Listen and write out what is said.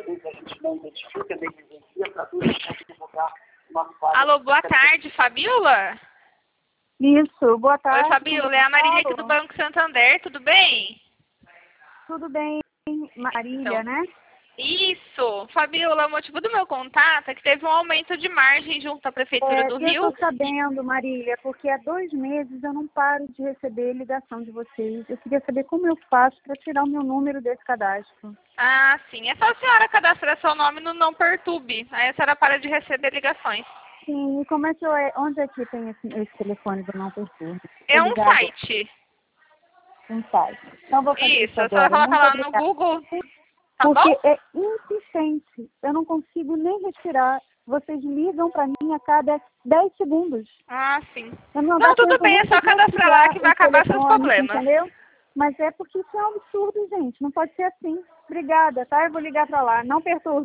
vezes a gente não identifica, negligencia para tudo, a gente consegue divulgar o nosso quadro. Alô, boa tarde, Fabiola? Isso, boa tarde. Oi, Fabiola, é a Marília aqui do Banco Santander, tudo bem? Tudo bem, Marília, Então, né? Isso, Fabiola, o motivo do meu contato é que teve um aumento de margem junto à Prefeitura do Eu Rio. estou sabendo, Marília, porque há 2 meses eu não paro de receber ligação de vocês. Eu queria saber como eu faço para tirar o meu número desse cadastro. Ah, sim, é só a senhora cadastrar seu nome no Não Perturbe, aí a senhora para de receber ligações. Sim, e como é que onde é que tem esse telefone do Não Perturbe? É um site. Um site. Então vou fazer Isso, isso a senhora agora. coloca Muito lá no obrigada. Google, tá Porque bom? é insistente. Eu não consigo nem respirar. Vocês ligam para mim a cada 10 segundos. Ah, sim. Eu não Não, dá tudo tempo bem, nem é só de cadastrar lá que vai desligar o acabar seus telefone, problemas. entendeu? Mas é porque isso é um absurdo, gente. Não pode ser assim. Obrigada, tá? Eu vou ligar para lá. Não perturbe.